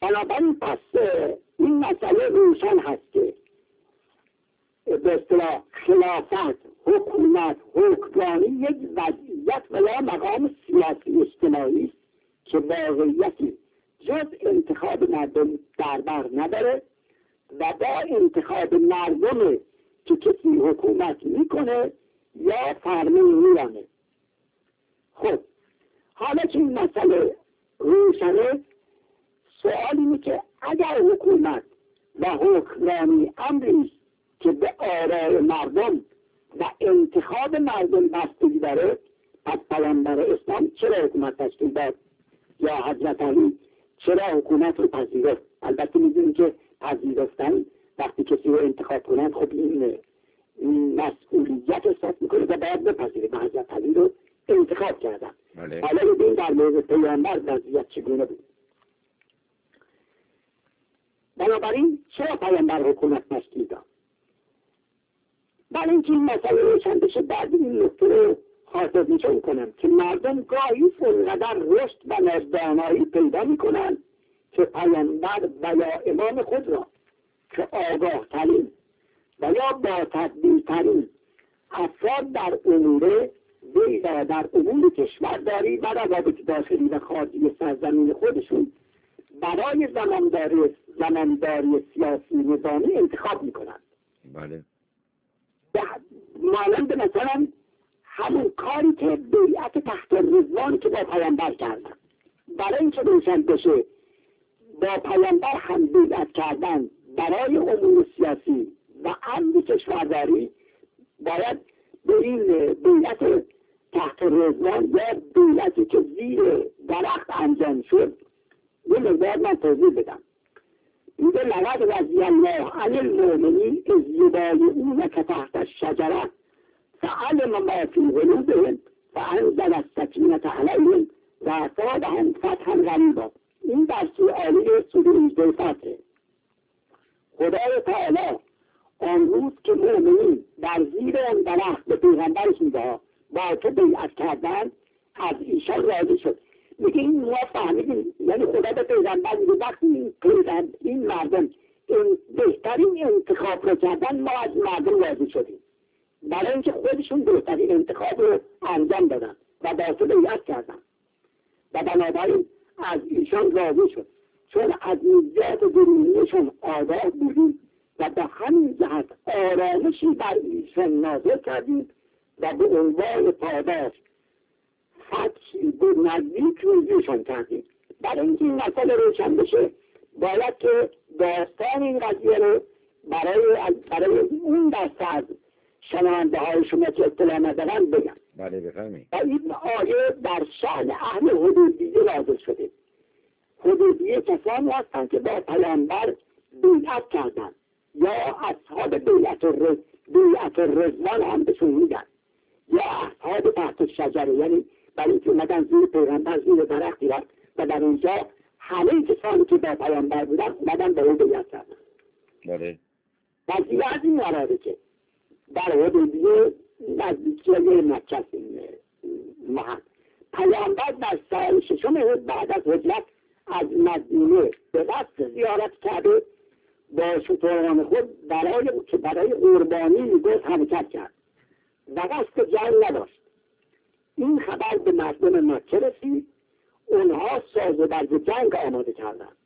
بنابراین پس این مسئله روشن هست که به اصطلاح خلافت، حکومت، حکمرانی یک وضعیت و یا مقام سیاسی اجتماعی است که واقعیتی جز انتخاب مردم در بر نداره و با انتخاب مردم که کسی حکومت میکنه یا فرمه میرانه. خب حالا که این مسئله روشنه، سوال اینه که اگر حکومت و حکمرانی امری که به آرای مردم و انتخاب مردم بستگی داره، پس پیامبر اسلام چرا حکومت تشکیل داد یا حضرت علی چرا حکومت رو پذیرفت؟ البته میدونیم که پذیرفتن وقتی کسی رو انتخاب کنند خب این مسئولیت احساس میکنه و باید بپذیره. به حضرت علی رو انتخاب کردن. حالا ببین در مورد پیامبر وضعیت چگونه بود. بنابراین چرا پیامبر حکومت تشکیل داد؟ برای اینکه این مسئله روشن بشه بعد این نکته رو خاطر نشان کنم که مردم گاهی اونقدر رشد و دانایی پیدا میکنن که پیامبر و یا امام خود را که آگاه ترین و یا با تدبیر ترین افراد در امور و در امور کشورداری و روابط داخلی و خارجی سرزمین خودشون برای زمانداری سیاسی نظامی انتخاب میکنن. بله. مانند مثلا همون کاری که بیعت تحت رضوان که با پیامبر کردن، برای اینکه روشن بشه با پیامبر هم بیعت کردن برای امور سیاسی و امر کشورداری باید به این بیعت تحت رضوان یا بیعتی که زیر درخت انجام شد یه مقدار من توضیح بدم. میگه لقد رضی الله عن المؤمنین اذ یبایعونک تحت الشجره فعلم ما فی قلوبهم فانزل السکینة علیهم و اصابهم فتحا قریبا. این در سوره 18 فتحه. خدای تعالی آن روز که مؤمنین در زیر آن درخت به پیغمبرش میگه با تو بیعت کردن از ایشان راضی شد. میگه این ما فهمیدیم، یعنی خدا به پیغمبر میگه وقتی این مردم بهترین انتخاب رو کردن ما از مردم راضی شدیم، برای اینکه خودشون بهترین انتخاب رو انجام دادن و با تو بیعت کردن و بنابراین از ایشان راضی شد، چون از میزات درونیشون آگاه بودیم و به همین جهت آرامشی بر ایشان نازل کردیم و به عنوان پاداش فتحی به نزدیک روزیشان کردیم. برای اینکه این مسئله روشن بشه باید که داستان این قضیه رو برای اون دسته از شنونده های شما که اطلاع ندارن بگم. بله بفرمایید. و این آیه در شأن اهل حدودیه نازل شده. حدودیه کسانی هستند که با پیامبر بیعت کردن یا اصحاب بیعت رضوان هم بهشون میگن، یا اصحاب تحت شجره، یعنی برای اینکه اومدن زیر پیغمبر زیر درختی رفت و در اونجا همه کسانی که با پیامبر بودن اومدن به او بیعت کردن. بله. وضعیت از این قراره که در حدودیه نزدیکی مکه است این محل. پیامبر در سال 6 بعد از هجرت از مدینه به قصد زیارت کرده با شتران خود برای قربانی میگفت حرکت کرد و قصد جنگ نداشت. این خبر به مردم مکه رسید، اونها ساز و برگ جنگ آماده کردند.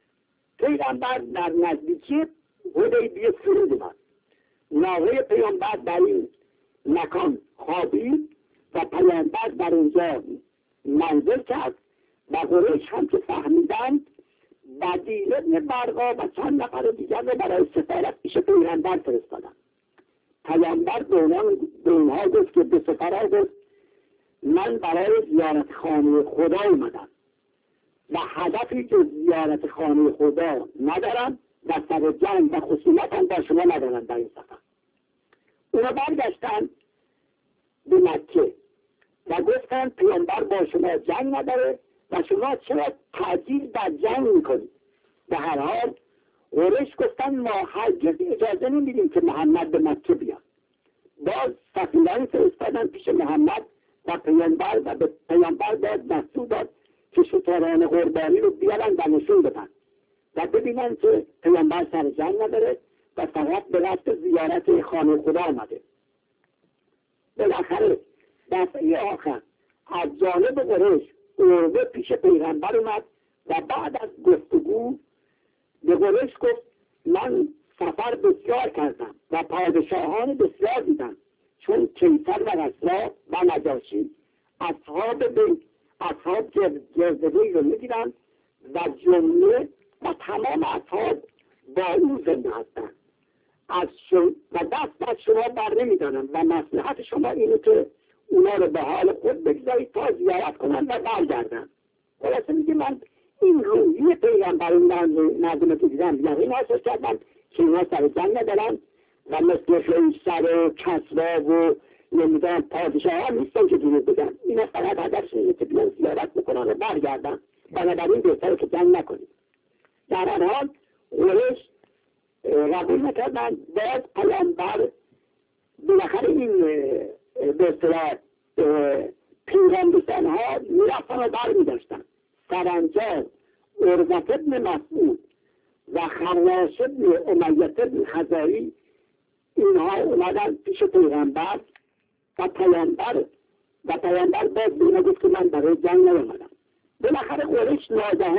پیغمبر در نزدیکی حدیبیه فرود اومد. ناقه پیامبر در این مکان خوابید و پیامبر در اونجا منزل کرد و قریش هم که فهمیدند بدیل ابن برقا و چند نفر دیگر رو برای سفارت پیش پیغمبر فرستادند. پیامبر به اونها گفت که به سفرها گفت من برای زیارت خانه خدا اومدم و هدفی که زیارت خانه خدا ندارم و سر جنگ و خصومت هم با شما ندارم در این سفر. اونا برگشتن به مکه و گفتن پیامبر با شما جنگ نداره و شما چرا تعجیل در جنگ میکنید؟ به هر حال قریش گفتن ما هرگز اجازه نمیدیم که محمد به مکه بیاد. باز سفیران فرستادن پیش محمد و پیامبر و به پیامبر باز دستور داد که شتران قربانی رو بیارن و نشون بدن و ببینن که پیامبر سر جنگ نداره و فقط به رفت زیارت خانه خدا آمده. بالاخره دفعه آخر از جانب قریش عروه پیش پیغمبر اومد و بعد از گفتگو به قریش گفت من سفر بسیار کردم و پادشاهان بسیار دیدم، چون کیسر و کسری و نجاشی اصحاب جرزدهی رو میگیرن و جمله و تمام اصحاب با او زنده هستند و دست از شما بر نمیدارن و مصلحت شما اینه که اونا رو به حال خود بگذارید تا زیارت کنن و برگردن. خلاصه میگه من این روحی پیغمبر مردم که دیدم یقین حاصل کردم که اینا سر جنگ ندارن و مثل قیصر و کسری و نمیدونم پادشاه ها نیستن که دروغ بگن. اینا فقط هدفش اینه که بیان زیارت بکنن و برگردن، بنابراین بهتره که جنگ نکنید. در هر حال قریش قبول نکردن. باز پیامبر بالاخره این به اصطلاح پیغمبران ها میرفتن و برمیداشتن. سرانجام عروة بن مسعود و خراش بن امیة بن خزاعی اینها اومدن پیش پیغمبر و پیامبر باز به اینا گفت که من برای جنگ نیامدم. بالاخره قریش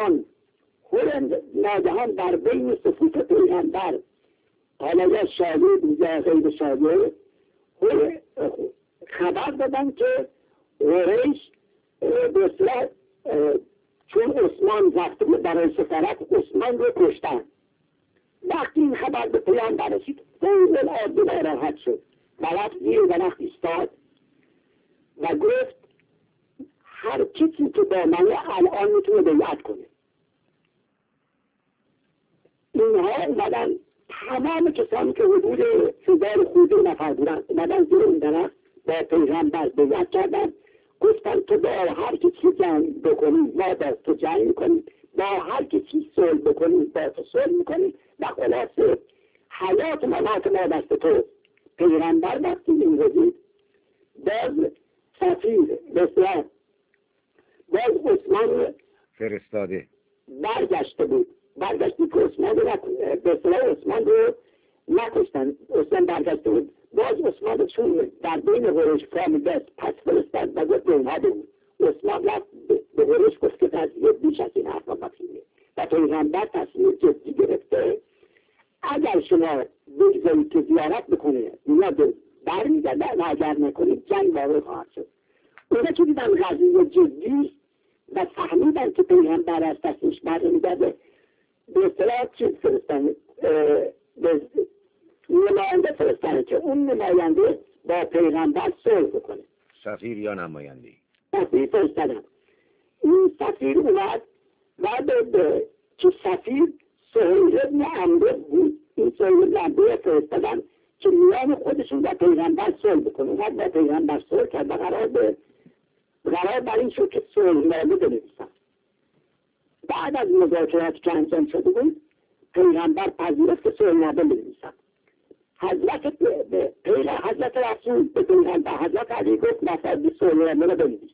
ناگهان در بین صفوف پیغمبر، حالا یا شاهد یا غیر شاهد، خبر دادن که قریش به اصطلاح چون عثمان رفته بود برای سفارت، عثمان رو کشتن. وقتی این خبر به پیامبر رسید فوق العاده ناراحت شد و رفت زیر درخت ایستاد و گفت هر کسی که با من الان میتونه بیعت کنه. اینها اومدن، تمام کسانی که حدود 1000 خورده نفر بودن اومدن زیر این درخت با پیغمبر بیعت کردن. گفتن که با هر کسی جنگ بکنیم ما با تو جنگ میکنیم، با هر کسی صلح بکنیم با تو صلح میکنیم و خلاصه حیات ما دست تو. پیغمبر وقتی این رو دید باز سفیر بسیار باز عثمان فرستاده برگشتی که عثمان رو عثمان رو نکشتن. عثمان برگشته بود، باز عثمان رو چون در بین قریش فهمیده پس فرستاد و گفت اونها بود. عثمان رفت به قریش گفت که قضیه بیش از این حرفا مفهومه و پیغمبر تصمیم جدی گرفته اگر شما بگذارید که زیارت بکنه اینا برمیگردن و اگر نکنید جنگ واقع خواهد شد. اونا که دیدن قضیه جدی و فهمیدن که پیغمبر از دستش برمیگرده به اصطلاح چیز فرستن نماینده فرستن که اون نماینده با پیغمبر صلح بکنه. سفیر یا نماینده؟ سفیر فرستادن. این سفیر اومد و که سفیر سهیل ابن عمرو بود. این سهیل ابن عمرو فرستادن که میان خودشون با پیغمبر صلح بکنه. اومد با پیغمبر صلح کرد و قرار بر این شد که صلحنامه بنویسن. بعد از مذاکرات که انجام شده بود پیغمبر پذیرفت که صلحنامه بنویسن. حضرت رسول به پیغمبر حضرت علی گفت مثلا صلحنامه رو بنویس.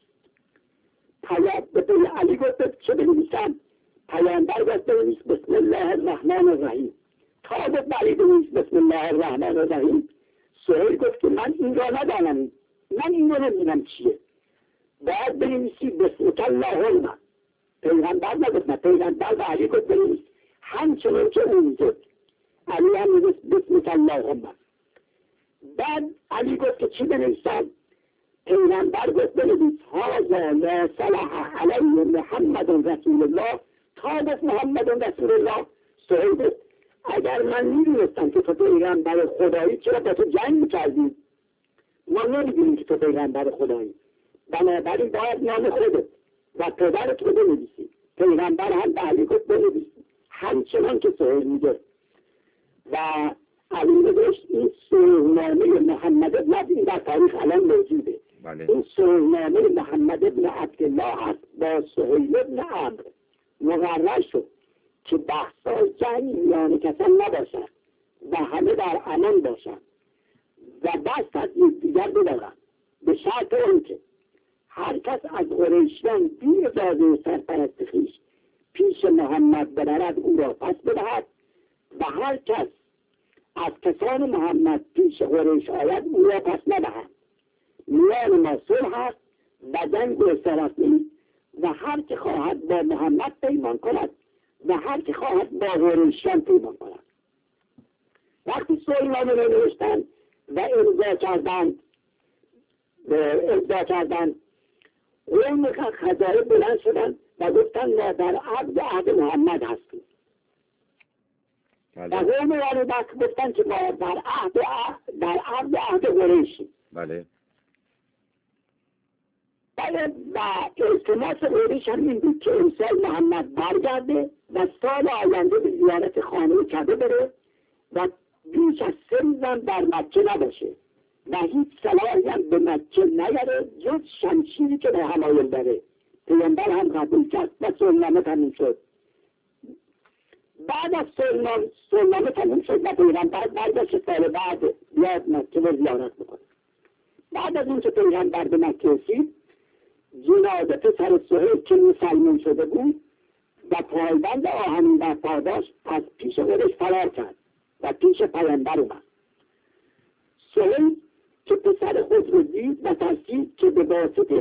به علی گفت چه بنویسم؟ پیغمبر گفت بنویس بسم الله الرحمن الرحیم. تا گفت علی بنویس بسم الله الرحمن الرحیم، سهیل گفت که من این را ندانم، من این را نمیدونم چیه، باید بنویسی بسم الله. پیغمبر نگفت نه، پیغمبر به علی گفت بنویس همچنان که اون گفت. علی هم نوشت بسم الله. بعد علی گفت که چی بنویسم؟ پیغمبر گفت بنویس هذا لا صلح علیه محمد رسول الله. تا گفت محمد رسول الله، سهیل گفت اگر من میدونستم که تو پیغمبر خدایی چرا با تو جنگ میکردی؟ ما نمیدونیم که تو پیغمبر خدایی، بنابراین باید نام خودت و پدرت رو بنویسی. پیغمبر هم به علی گفت بنویس همچنان که سهیل میگه و علی نوشت این صلحنامه محمد ابن، این در تاریخ الان موجوده. این صلحنامه محمد ابن عبدالله است با سهیل ابن عمرو. مقرر شد که بحثای جنگ میان کسان نباشد و همه در امان باشند و دست از یکدیگر بدارند، به شرط آنکه هر کس از قریشیان بی اجازه سرپرست خویش پیش پیش محمد ببرد او را پس بدهد و هر کس از کسان محمد پیش قریش آید او را پس ندهد. میان ما صلح است و جنگ و اسارت نیست و هر که خواهد با محمد پیمان کند و هر که خواهد با قریشیان پیمان کند. وقتی صلحنامه را نوشتند و امضا کردند قوم خزاعه بلند شدند و گفتند ما در عهد محمد هستیم. و قوم بنی بکر گفتند که ما در عهد قریشیم. بله. و التماس قریش هم این بود که امسال محمد برگرده و سال آینده به زیارت خانه کعبه بره و بیش از 3 روزم در مکه نباشه و هیچ سلاحی هم به مکه نیاره جز شمشیری که به حمایل داره. پیامبر هم قبول کرد و صلحنامه تموم شد. بعد از صلحنامه تموم شد و پیامبر برگشت سال بعد بیاد مکه رو زیارت بکنه. بعد از اون که پیامبر به مکه رسید، جناب پسر سهیل که مسلمان شده بود و پایبند آهنین و پاداش از پیش خودش فرار کرد و پیش پیامبر اومد. سهیل که پسر خود رو دید و ترسید که به واسطه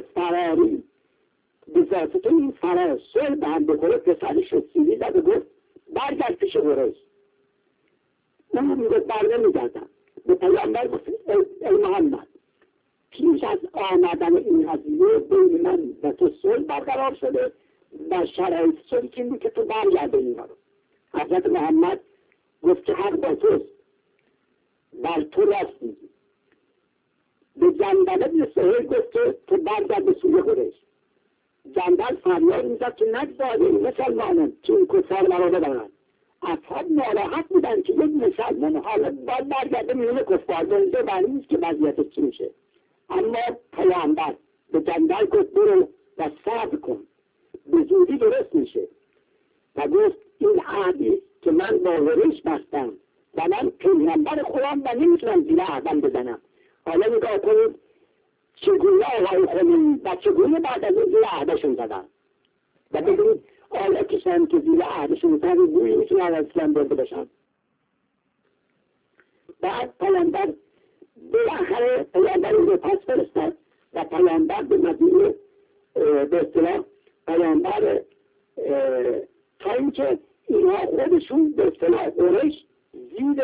این فرار صلح به هم بخوره، پسرش رو سیلی زد و گفت برگرد پیش قریش. اون هم میگفت برنمیگردم. به پیامبر گفت ای محمد، پیش از آمدن این قضیه بین من و تو صلح برقرار شده و شرایط صلح این که تو برگرده اینا رو. حضرت محمد گفت که حق با توست، بر تو راست میگی. به جندل بن سهیل گفت که تو برگرد به سوی قریش. جندل فریاد میزد که نگذار این مسلمانان که این کفار مرا ببرند. اصحاب ناراحت بودن که یک مسلمان حالا باید برگرده میون کفار، دنجه برمی نیست که وضعیتش چی میشه. اما پیامبر به جندل گفت برو و صبر کن، به زودی درست میشه. و گفت این عهدی که من با قریش بستم و من پیامبر خودم و نمیتونم زیر عهدم بزنم. حالا نگاه کنید چگونه آقای خمینی و چگونه بعد از این زیر عهدشون زدن و ببینید آیا کشن که زیر عهدشون زدن بوی میتونن از اسلام برده باشن. بعد پیامبر بالاخره پیامبر این رو پس فرستد و پیامبر به مدینه به اصطلاح پیامبر تا اینکه اینها خودشون به اصطلاح قریش زیر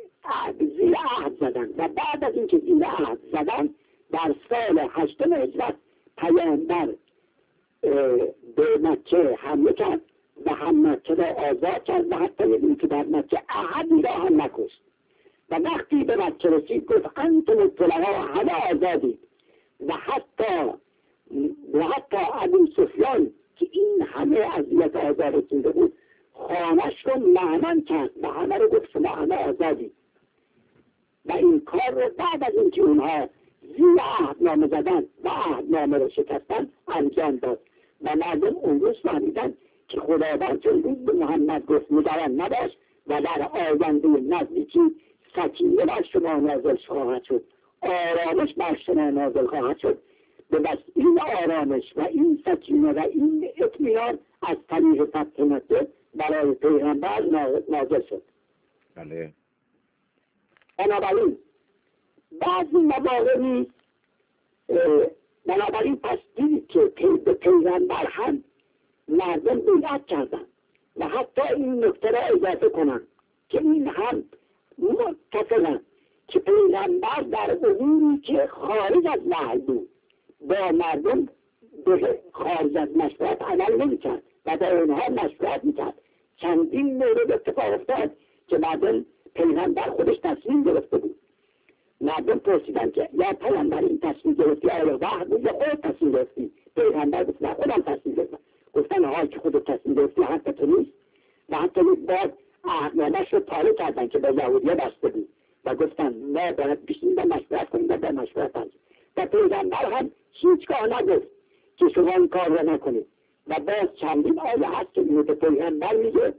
عهد زدن و بعد از اینکه زیر عهد زدن در سال 8 هجرت پیامبر به مکه حمله کرد و هم مکه را آزاد کرد و حتی می‌دونید که در مکه احدی را هم نکشت. و وقتی به مکه رسید گفت انتم الطلقاء همه آزادید و حتی ابو سفیان که این همه اذیت آزاد رسیده بود خانه‌اش رو مأمن کرد و همه رو گفت شما همه آزادید. و این کار رو بعد از اینکه اونها زیر عهدنامه زدن و عهدنامه رو شکستن انجام داد و مردم اون روز فهمیدن که خداوند چون روز به محمد گفت نگران نباش و در آینده نزدیکی سکینه بر شما نازل خواهد شد، آرامش بر شما نازل خواهد شد. به بس این آرامش و این سکینه و این اطمینان از طریق فتح مکه برای پیغمبر نازل شد. بله. بنابراین بعضی مواقعی بنابراین پس دید که به پیغمبر هم مردم بیعت کردن و حتی این نکته را اضافه کنن که این هم متفقن که پیغمبر در اموری که خارج از وحی بود با مردم خارج از مشورت عمل نمی‌کرد و با اونها مشورت می‌کرد. چندین مورد اتفاق افتاد که بعداً پیغمبر خودش تصمیم گرفته بود. مردم پرسیدن که یا پیغمبر این تصمیم گرفتی آیا وحی بود یا خودت تصمیم گرفتی؟ پیغمبر گفت نه خودم تصمیم گرفتم. گفتن حال که خودت تصمیم گرفتی حق تو نیست و حتی بعد عهدنامه‌اش رو پاره کردن که به یهودی‌ها بسته بود و گفتن ما باید بشینیم و مشورت کنیم و به مشورت انجام. و پیغمبر هم هیچگاه نگفت که شما این کار را نکنید و باز چندین آیه هست که به پیغمبر میگه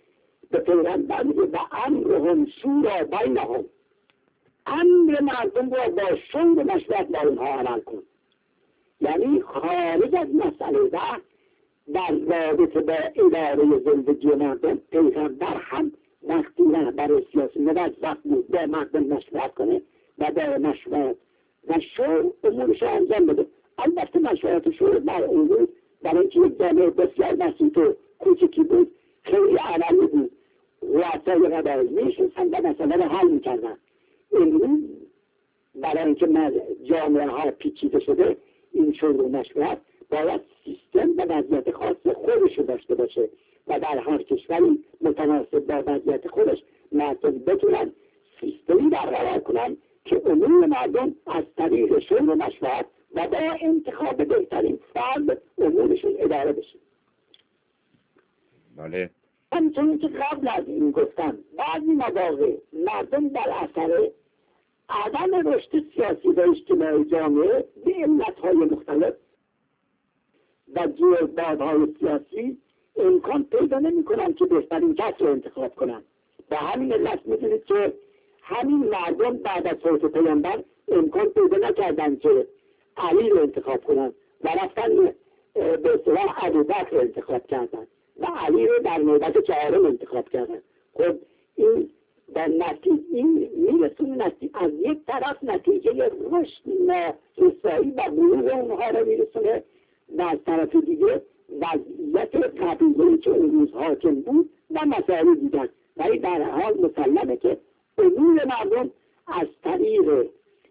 و امرهم شورا بینهم، امر مردم را با شور مشورت با اونها عمل کن. یعنی خارج از مسئله و در رابطه با اداره زندگی مردم پیغمبر هم وقتی رهبر سیاسی موظف بود با مردم مشورت کنه و با مشورت و شور امورش انجام بده. البته مشورت شور در اون بود در اینکه یک جامعه بسیار بسیط و کوچکی بود خیلی عملی بود. رؤسای قبایل میشستن و مسئله رو حل میکردن. امروز برای اینکه جامعه ها پیچیده شده این شور و مشورت باید سیستم و وضعیت خاص خودش رو داشته باشه و در هر کشوری متناسب با وضعیت خودش مردم بتونن سیستمی برقرار کنن که عموم مردم از طریق شور و مشورت و با انتخاب بهترین فرد امورشون اداره بشه. بله. همچنین که قبل از این گفتم بعضی مواقع مردم در اثر عدم رشد سیاسی و اجتماعی جامعه به علتهای مختلف و گیربادهای سیاسی امکان پیدا نمی کنن که بهترین کس رو انتخاب کنن. به همین علت میدونید که همین مردم بعد از فوت پیامبر امکان پیدا نکردن که علی رو انتخاب کنن و رفتن به اصطلاح ابوبکر رو انتخاب کردن و علی رو در نوبت چهارم انتخاب کردن. خب این در نتیجه این میرسونه از یک طرف نتیجه رشد نارسایی و بلوغ اونها رو میرسونه و از طرف دیگه وضعیت قبیله‌ای که اون روز حاکم بود و مسائل دیگر. ولی در حال مسلمه که امور مردم از طریق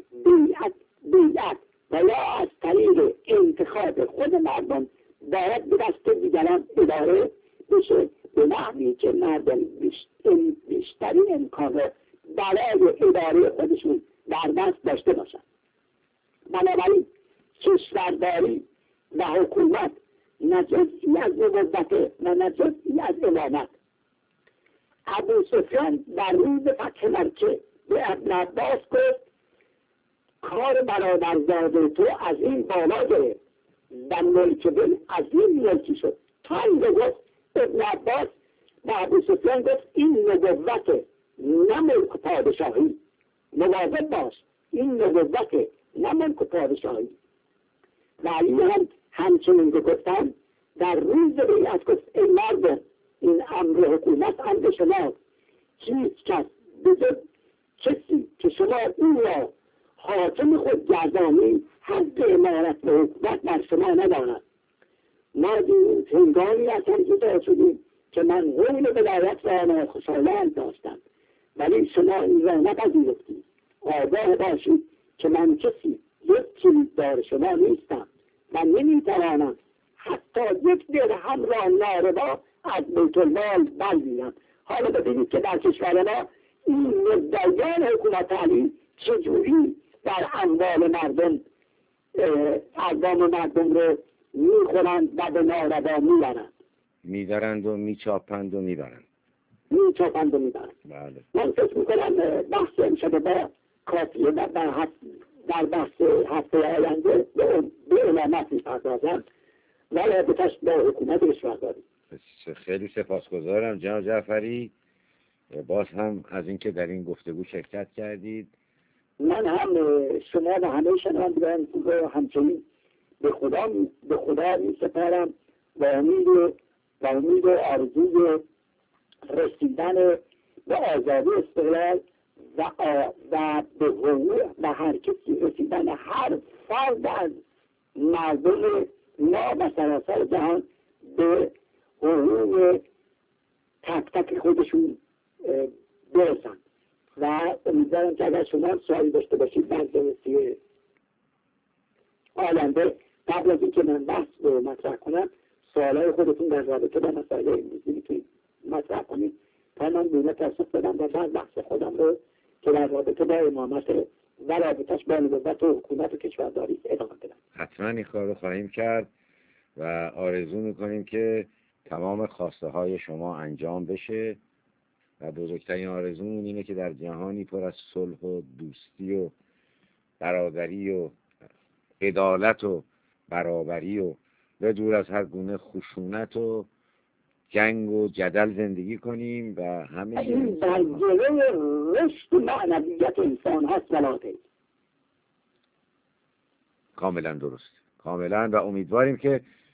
بیعت و یا از طریق انتخاب خود مردم باید به دست دیگران اداره بشه به نحوی که مردم بیشترین امکان رو برای اداره خودشون در دست داشته باشن. بنابراین کشورداری و حکومت نه جزئی از نبوت و نه جزئی از امامت. ابو سفیان در روز فتح مکه به ابن عباس گفت کار برادرزاده تو از این بالا گرفت و ملک دل از این ملکی شد. تا این گفت ابن عباس و ابو سفیان گفت این نبوت نه ملک پادشاهی. مواظب باش، این نبوت نه ملک پادشاهی. و علی هم همچنین که گفتن در روز بیعت گفت ای مردم این امر حکومت امر شما، هیچ کس بجز کسی که شما این را حاکم خود گردانی حق امارت و حکومت بر شما ندارد. ما هنگامی اصلا جدا شدیم که من حول ولایت را ناخوشایند داشتم ولی شما این را نپذیرفتید. آگاه باشید که من کسی یک کلیددار شما نیستم و نمیتوانم حتی یک درهم را ناروا از بیت المال بردارم. حالا ببینید که در کشور ما این مدعیان حکومت علی چجوری در اموال مردم اقوام مردم رو میخورند و به ناروا میبرند، میدارند و میچاپند و میبرند. بله. من فکر میکنم بحث امشب با کافیه در بحث هفته آینده به امامت میپردازم و رابطش با حکومت کشورداری. خیلی سپاسگزارم جناب جعفری باز هم از اینکه در این گفتگو شرکت کردید. من هم شما و همه شنوندگان رو همچنین به خدا می سپارم و امید و آرزوی رسیدن به آزادی استقلال و به حقوق و هر کسی رسیدن هر فرد از مردم ما و سراسر جهان به حقوق تک تک خودشون برسن. و امیدوارم که اگر شما سوالی داشته باشید در جلسه آینده قبل از اینکه من بحث رو مطرح کنم سوالای خودتون در رابطه با مسائل امروزی میتونید مطرح کنید تا من بونه پاسخ بدم و بعد بحث خودم رو که در رابطه با امامت و رابطش با نبوت و حکومت و کشورداری ادامه بدم. حتما این کار رو خواهیم کرد و آرزو میکنیم که تمام خواسته های شما انجام بشه و بزرگترین آرزومون اینه که در جهانی پر از صلح و دوستی و برادری و عدالت و برابری و به دور از هر گونه خشونت و جنگ و جدل زندگی کنیم و همه این در جلوی رشد معنویت انسان هست ولاته. کاملا درست، کاملا. و امیدواریم که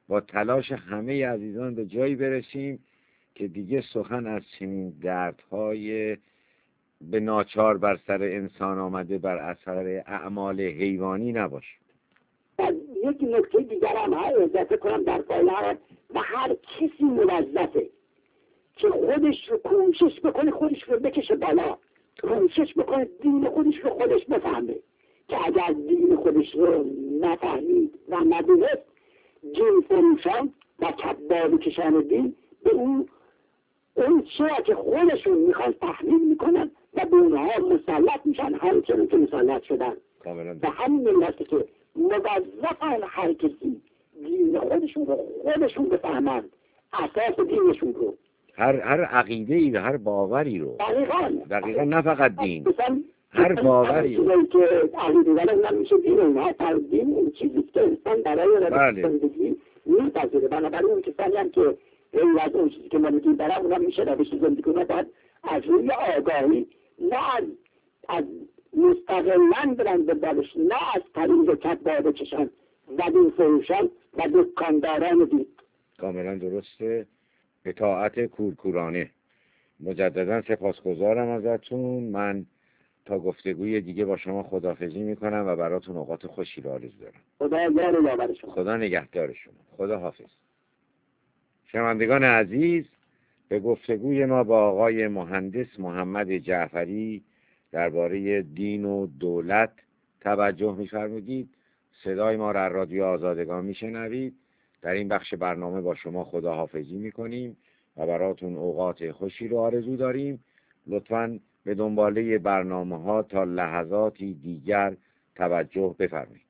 با تلاش همه عزیزان به جایی برسیم که دیگه سخن از چنین دردهای به ناچار بر سر انسان آمده بر اثر اعمال حیوانی نباشه. یک نکته دیگر هم اضافه کنم در پایین و هر کسی موظفه که خودش رو کوشش بکنه، خودش رو بکشه بالا، کوشش بکنه دین خودش رو خودش بفهمه، که اگر دین خودش رو نفهمید و ندونست، دین فروشان و کباب کشان دین به اون چرا که خودشون میخوان تحمیل میکنن و به اونها مسلط میشن همچنون که مسلط شدن. و همین ملتی که موظفن هر کسی دین خودشون رو خودشون بفهمن، اساس دینشون رو، هر عقیده‌ای و هر باوری رو. دقیقاً نه فقط دین، هر باوری رو که عقیده ولی اونم میشه دین اونها. دین اون چیزی که انسان برای زندگی میپذیره. بنابراین اون کسانی هم که غیر از اون چیزی که ما میگیم برای اونم میشه روش زندگی کنه، باید از روی آگاهی، نه از مستقلاً برن به بالش، نه از طریق کباب کشان و دین فروشان و دکانداران دین. کاملا درسته. اطاعت کورکورانه. مجددا سپاسگزارم ازتون. من تا گفتگوی دیگه با شما خداحافظی میکنم و براتون اوقات خوشی رو آرزو دارم. خدا نگهدار شما. خدا حافظ. شنوندگان عزیز، به گفتگوی ما با آقای مهندس محمد جعفری درباره دین و دولت توجه می‌فرمودید. صدای ما را از رادیو آزادگان میشنوید. در این بخش برنامه با شما خداحافظی میکنیم و براتون اوقات خوشی رو آرزو داریم. لطفاً به دنباله برنامه‌ها تا لحظاتی دیگر توجه بفرمایید.